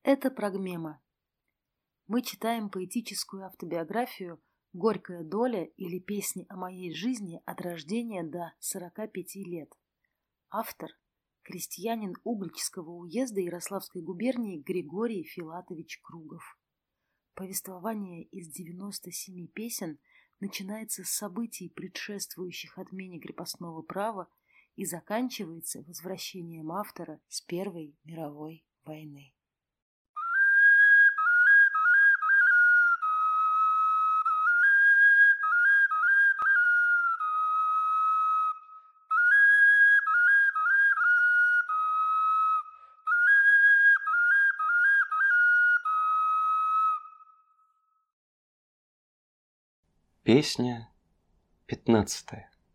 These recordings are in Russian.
Это Прогмема. Мы читаем поэтическую автобиографию «Горькая доля» или песни о моей жизни от рождения до 45 лет. Автор – крестьянин Угличского уезда Ярославской губернии Григорий Филатович Кругов. Повествование из 97 песен начинается с событий, предшествующих отмене крепостного права, и заканчивается возвращением автора с Первой мировой войны. Песня 15.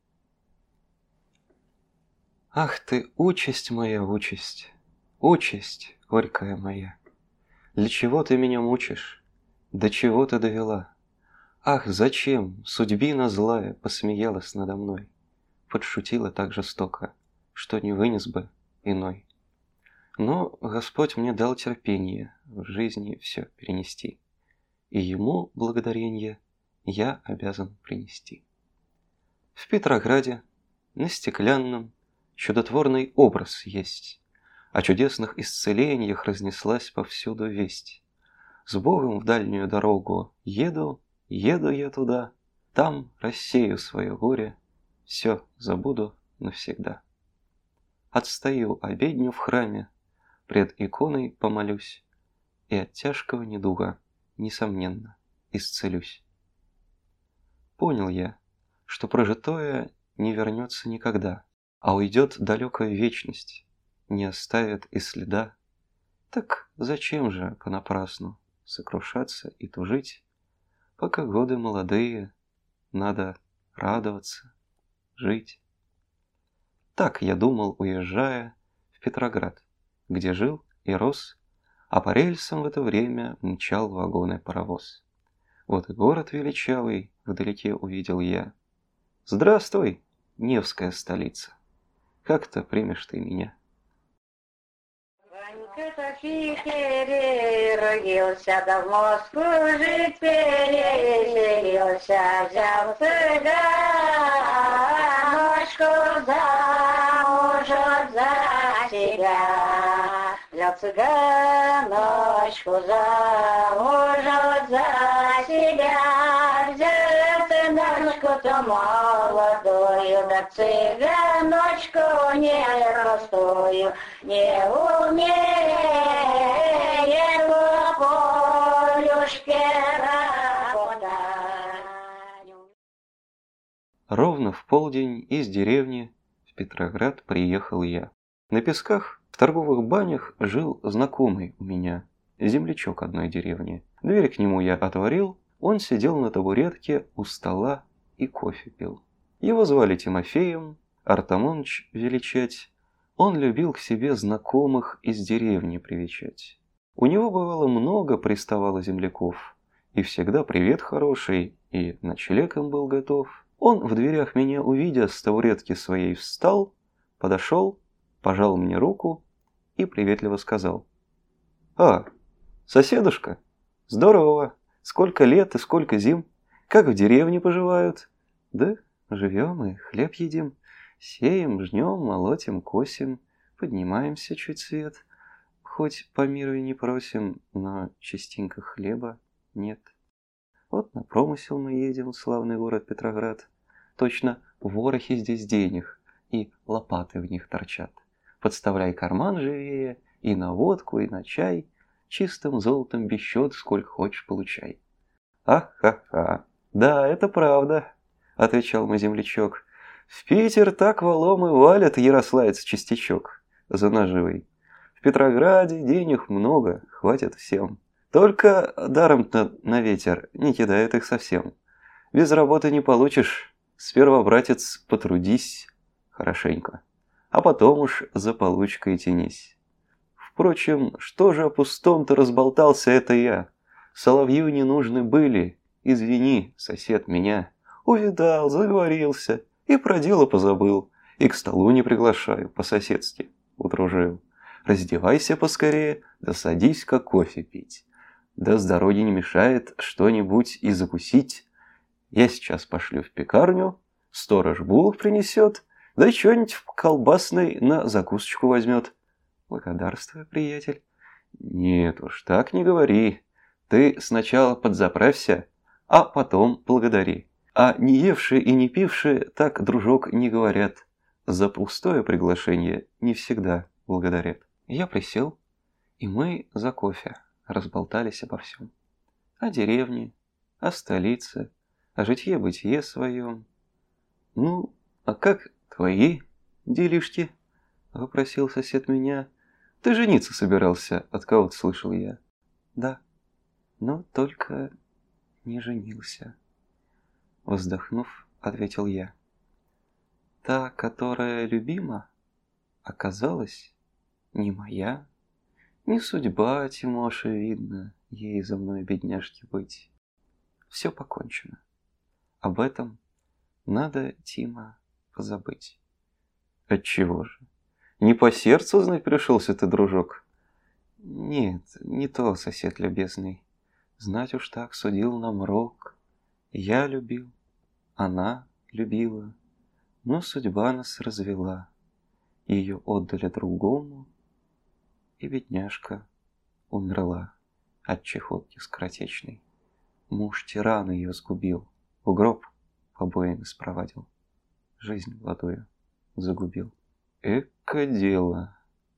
Ах ты, участь моя, участь, участь горькая моя! Для чего ты меня мучишь? До чего ты довела? Ах, зачем судьбина злая посмеялась надо мной, подшутила так жестоко, что не вынес бы иной. Но Господь мне дал терпение в жизни все перенести, и Ему благодаренье я обязан принести. В Петрограде на Стеклянном чудотворный образ есть, о чудесных исцелениях разнеслась повсюду весть. С Богом в дальнюю дорогу еду я туда, там рассею свое горе, все забуду навсегда. Отстаю обедню в храме, пред иконой помолюсь, и от тяжкого недуга, несомненно, исцелюсь. Понял я, что прожитое не вернется никогда, а уйдет далекая вечность, не оставит и следа. Так зачем же понапрасну сокрушаться и тужить, пока годы молодые, надо радоваться, жить. Так я думал, уезжая в Петроград, где жил и рос, а по рельсам в это время мчал вагоны паровоз. Вот и город величавый вдалеке увидел я. Здравствуй, Невская столица, как-то примешь ты меня? Ванька-то Питере родился, да в Москву жить переселился, взял цыганочку замуж за себя. Взял цыганочку замуж за себя, взял цыганочку-то молодую, да цыганочку непростую, не умеет в полюшке работать. Ровно в полдень из деревни в Петроград приехал я. На Песках в торговых банях жил знакомый у меня, землячок одной деревни. Дверь к нему я отворил, он сидел на табуретке у стола и кофе пил. Его звали Тимофеем, Артамоныч величать. Он любил к себе знакомых из деревни привечать. У него бывало много приставало земляков, и всегда привет хороший, и ночлег им был готов. Он в дверях меня увидя с табуретки своей встал, подошел, пожал мне руку и приветливо сказал: «А, соседушка, здорово, сколько лет и сколько зим, как в деревне поживают?» «Да живем и хлеб едим, сеем, жнем, молотим, косим, поднимаемся чуть свет, хоть по миру и не просим, но частенько хлеба нет. Вот на промысел мы едем в славный город Петроград, точно ворохи здесь денег, и лопаты в них торчат. Подставляй карман живее, и на водку, и на чай, чистым золотом без счет, сколько хочешь получай». «Ах-ха-ха, да, это правда», — отвечал мой землячок. «В Питер так валом и валят ярославец частячок за наживой. В Петрограде денег много, хватит всем. Только даром-то на ветер не кидает их совсем. Без работы не получишь, сперва, братец, потрудись хорошенько, а потом уж за получкой тянись. Впрочем, что же о пустом-то разболтался это я? Соловью не нужны были, извини, сосед, меня. Увидал, заговорился, и про дело позабыл, и к столу не приглашаю, по-соседски удружил. раздевайся поскорее, да садись-ка кофе пить. Да с дороги не мешает что-нибудь и закусить. Я сейчас пошлю в пекарню, сторож булок принесет, да что-нибудь в колбасной на закусочку возьмет. Благодарствую, приятель. Нет уж, так не говори. Ты сначала подзаправься, а потом благодари. А не евшие и не пившие так, дружок, не говорят. За пустое приглашение не всегда благодарят. Я присел, и мы за кофе разболтались обо всем. О деревне, о столице, о житье-бытие своем. Ну, а как твои делишки? Вопросил сосед меня. Ты жениться собирался, от кого-то слышал я. Да, но только не женился. Вздохнув, ответил я. Та, которая любима, оказалась не моя. Не судьба, Тимоша, видно, ей за мной, бедняжке, быть. Все покончено. Об этом надо, Тима, позабыть. Отчего же? Не по сердцу, знать, пришелся ты, дружок? Нет, не то, сосед любезный. Знать уж так судил нам рок. Я любил, она любила, но судьба нас развела. Ее отдали другому, и бедняжка умерла от чехотки скоротечной. Муж тиран ее сгубил, в гроб побоями спровадил, жизнь молодую загубил. Эко дело.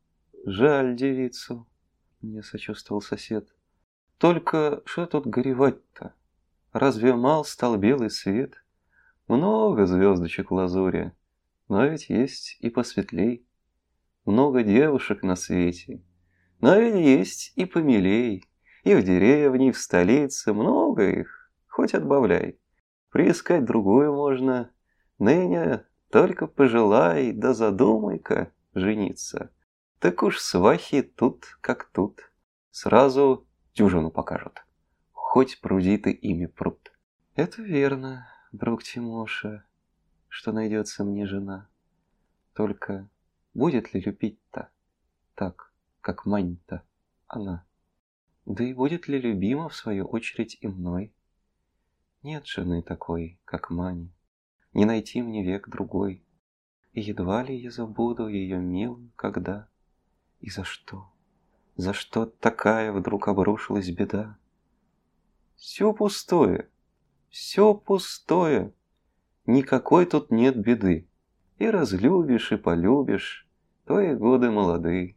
Жаль девицу, мне сочувствовал сосед. Только что тут горевать-то? Разве мал стал белый свет? Много звездочек в лазуре, но ведь есть и посветлей. Много девушек на свете, но ведь есть и помилей. И в деревне, и в столице много их, хоть отбавляй. Приискать другую можно, ныне только пожелай, да задумай-ка жениться. Так уж свахи тут как тут, сразу дюжину покажут. Хоть пруди ты ими пруд. Это верно, друг Тимоша, что найдется мне жена. Только будет ли любить-то так, как мань-то она? Да и будет ли любима, в свою очередь, и мной? Нет жены такой, как Мани. Не найти мне век другой. И едва ли я забуду ее милую, когда. И за что? За что такая вдруг обрушилась беда? Все пустое, все пустое. Никакой тут нет беды. И разлюбишь, и полюбишь, твои годы молоды.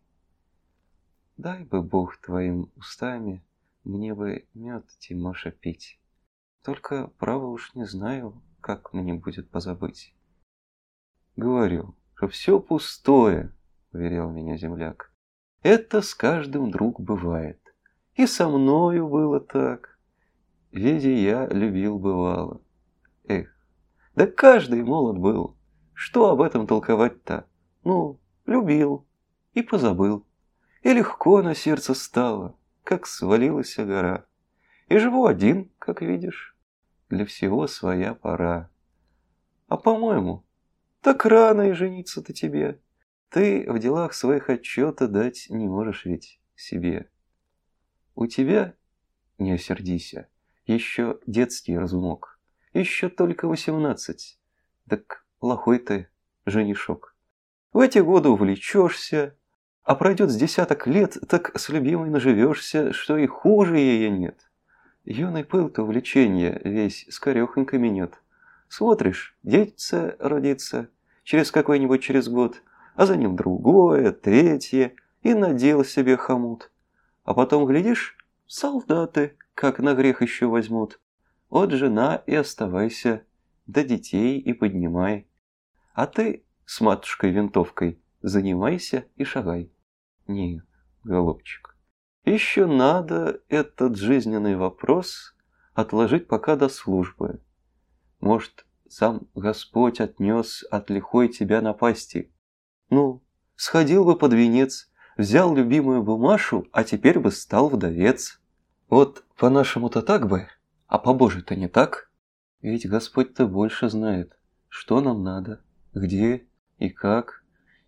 Дай бы Бог твоим устами мне бы мед, Тимоша, пить. Только, право уж не знаю, как мне будет позабыть. Говорю, что все пустое, уверял меня земляк. Это с каждым, друг, бывает. И со мною было так. Ведь и я любил бывало. Эх, да каждый молод был. Что об этом толковать-то? Ну, любил и позабыл. И легко на сердце стало, как свалилась гора. И живу один, как видишь. Для всего своя пора. А по-моему, так рано и жениться-то тебе. Ты в делах своих отчета дать не можешь ведь себе. У тебя, не осердися, еще детский разумок. Еще только 18. Так плохой ты женишок. В эти годы увлечешься, а пройдет с десяток лет, так с любимой наживешься, что и хуже ее нет. Юный пыл-то увлечения весь скорехонько минет. Смотришь, детица родится, через год, а за ним другое, третье, и надел себе хомут. А потом, глядишь, солдаты, как на грех еще возьмут. Вот жена и оставайся, да детей и поднимай. А ты с матушкой-винтовкой занимайся и шагай. Нет, голубчик, еще надо этот жизненный вопрос отложить пока до службы. Может, сам Господь отнес от лихой тебя напасти. Ну, сходил бы под венец, взял любимую бумашу, а теперь бы стал вдовец. Вот по-нашему-то так бы, а по-божию-то не так. Ведь Господь-то больше знает, что нам надо, где и как.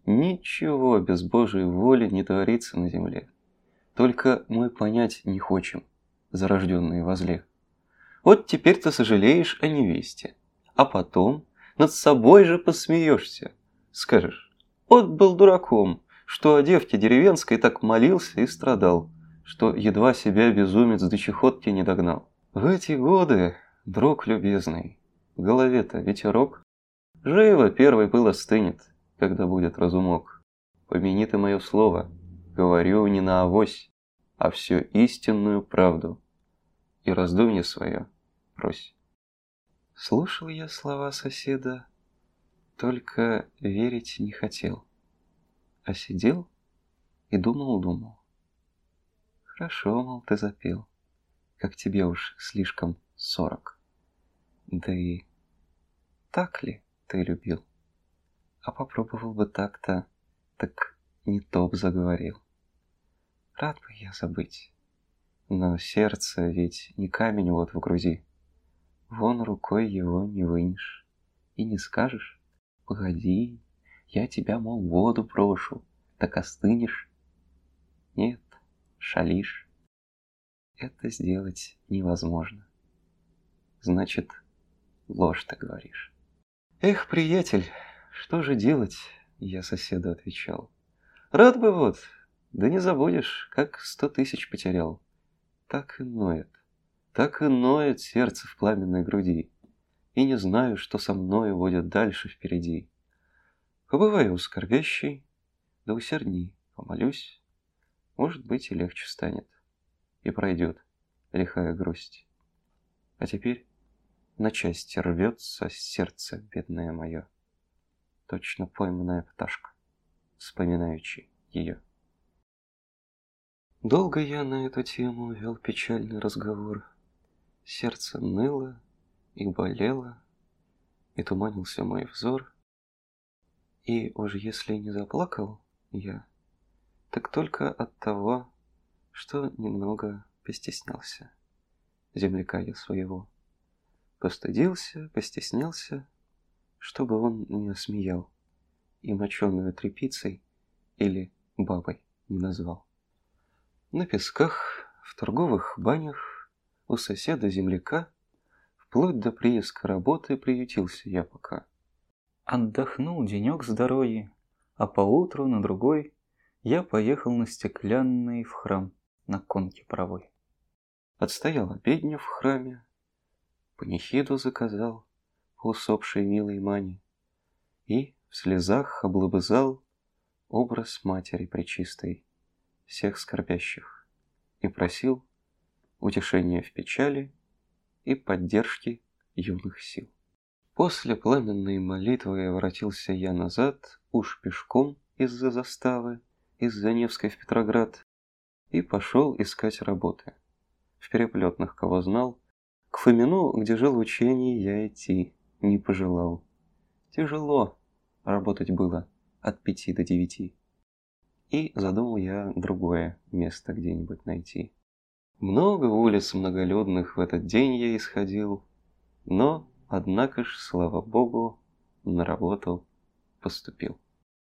Ничего без Божьей воли не творится на земле. Только мы понять не хочем, зарожденные возле. Вот теперь ты сожалеешь о невесте, а потом над собой же посмеешься. Скажешь, вот был дураком, что о девке деревенской так молился и страдал, что едва себя безумец до чехотки не догнал. В эти годы, друг любезный, в голове-то ветерок, живо первый пыл остынет, когда будет разумок. Помяни ты мое слово, говорю не на авось, а всю истинную правду, и раздумье свое прось. Слушал я слова соседа, только верить не хотел, а сидел и думал. Хорошо, мол, ты запел, как тебе уж слишком 40. Да и так ли ты любил? А попробовал бы так-то, так не то б заговорил. Рад бы я забыть, но сердце ведь не камень вот в груди. Вон рукой его не вынешь и не скажешь: погоди, я тебя, мол, воду прошу, так остынешь. Нет, шалишь. Это сделать невозможно. Значит, ложь ты говоришь. Эх, приятель, что же делать? Я соседу отвечал. Рад бы вот, да не забудешь, как 100 000 потерял. Так и ноет сердце в пламенной груди, и не знаю, что со мною будет дальше впереди. Побываю скорбящий, да усердней помолюсь, может быть, и легче станет, и пройдет лихая грусть. А теперь на части рвется сердце бедное мое, точно пойманная пташка, вспоминающий ее. Долго я на эту тему вел печальный разговор. Сердце ныло и болело, и туманился мой взор. И уж если не заплакал я, так только от того, что немного постеснялся земляка я своего. Постеснялся, чтобы он не осмеял и моченую тряпицей или бабой не назвал. На песках, в торговых банях, у соседа-земляка, вплоть до прииска работы приютился я пока. Отдохнул денек с дороги, а поутру на другой я поехал на Стеклянный в храм на конке паровой. Отстоял обедню в храме, панихиду заказал по усопшей милой Мане и в слезах облобызал образ Матери Пречистой всех скорбящих и просил утешения в печали и поддержки юных сил. После пламенной молитвы воротился я назад, уж пешком из-за заставы, из-за Невской в Петроград, и пошел искать работы. В Переплетных кого знал, к Фомину, где жил в учении, я идти не пожелал. Тяжело работать было от 5 до 9. И задумал я другое место где-нибудь найти. Много улиц многолюдных в этот день я исходил, но, однако ж, слава Богу, на работу поступил.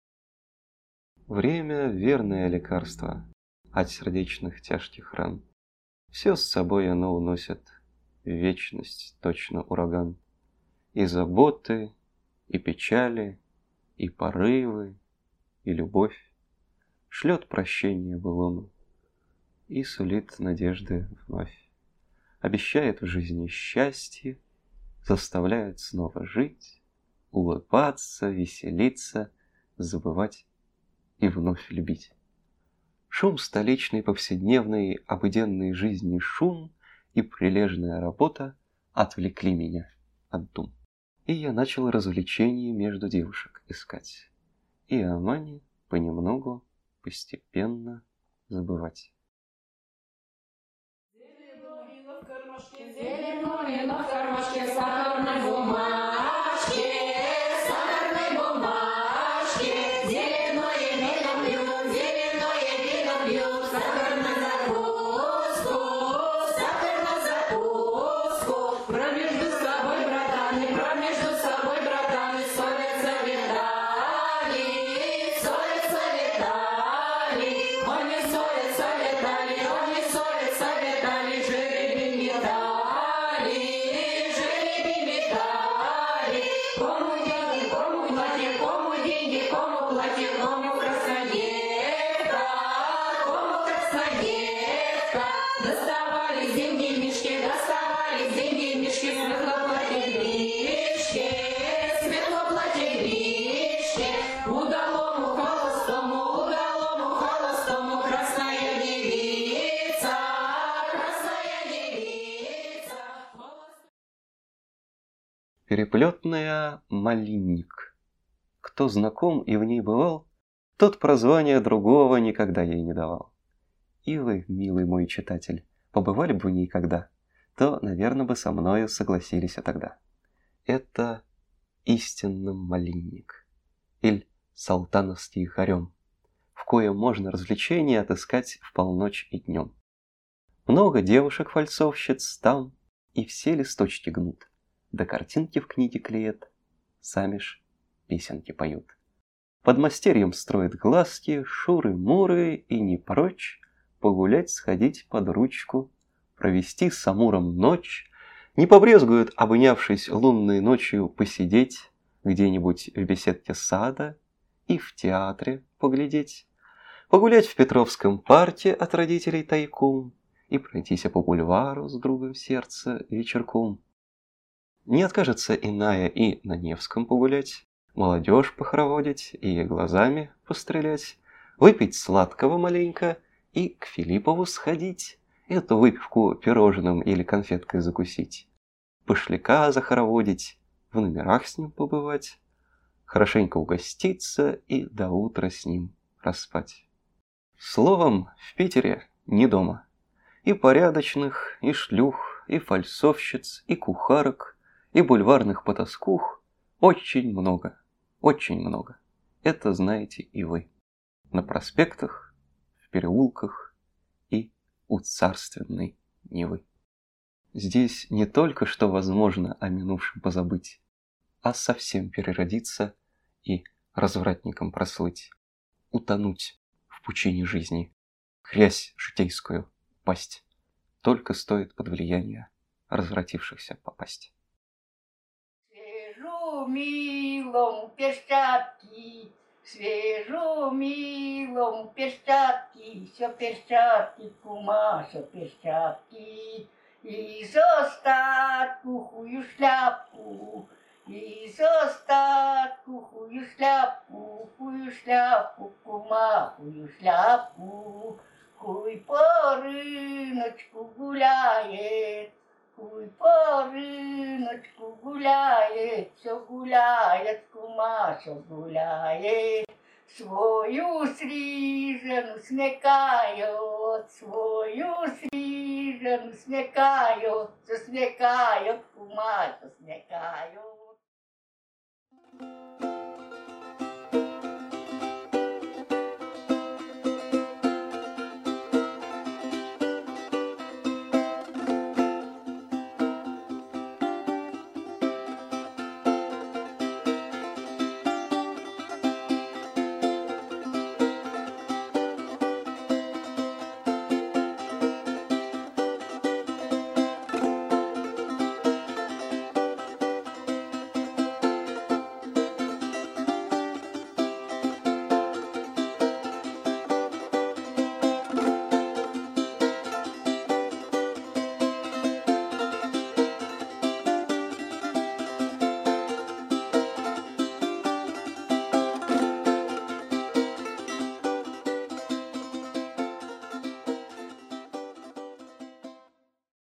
Время — верное лекарство от сердечных тяжких ран. Все с собой оно уносит в вечность, точно ураган. И заботы, и печали, и порывы, и любовь. Шлет прощение былому и сулит надежды вновь. Обещает в жизни счастье, заставляет снова жить, улыбаться, веселиться, забывать и вновь любить. Шум столичной повседневной обыденной жизни, шум и прилежная работа отвлекли меня от дум. И я начал развлечений между девушек искать. И о Мане понемногу, постепенно забывать. Зеленое, но в кармашке сахарной бумажки, сахарной бумажки. Зеленое вино пьют, сахар на закуску. Промежду собой, братаны, ссорятся, видали, ссорятся. Переплетная малинник. Кто знаком и в ней бывал, тот прозвания другого никогда ей не давал. И вы, милый мой читатель, побывали бы в ней когда, то, наверное, бы со мною согласились тогда. Это истинно малинник, или салтановский хорем, в коем можно развлечения отыскать в полночь и днем. Много девушек-фальцовщиц там, и все листочки гнут, да картинки в книге клеят, сами ж песенки поют. Под мастерьем строят глазки, шуры-муры и не прочь погулять, сходить под ручку, провести с Амуром ночь, не побрезгуют, обнявшись лунной ночью, посидеть где-нибудь в беседке сада и в театре поглядеть, погулять в Петровском парке от родителей тайком и пройтись по бульвару с другом сердца вечерком. Не откажется иная и на Невском погулять, молодежь похороводить и глазами пострелять, выпить сладкого маленько и к Филиппову сходить, эту выпивку пирожным или конфеткой закусить, пошляка захороводить, в номерах с ним побывать, хорошенько угоститься и до утра с ним проспать. Словом, в Питере не дома. И порядочных, и шлюх, и фальцовщиц, и кухарок, и бульварных потаскух очень много, очень много. Это знаете и вы. На проспектах, в переулках и у царственной Невы. Здесь не только что возможно о минувшем позабыть, а совсем переродиться и развратником прослыть, утонуть в пучине жизни, грязь житейскую пасть. Только стоит под влияние развратившихся попасть. Свяжу милому перчатки, свяжу милому перчатки, все перчатки, кума, все перчатки. Из остатку хую шляпку, из остатку хую шляпку, кума, хую шляпку. Хуй по рыночку гуляет, хуй по рыночку гуляет, все гуляет, кума, все гуляет. Свою стрижену смекает, свою стрижену смекает, все смекает, кума, все смекает.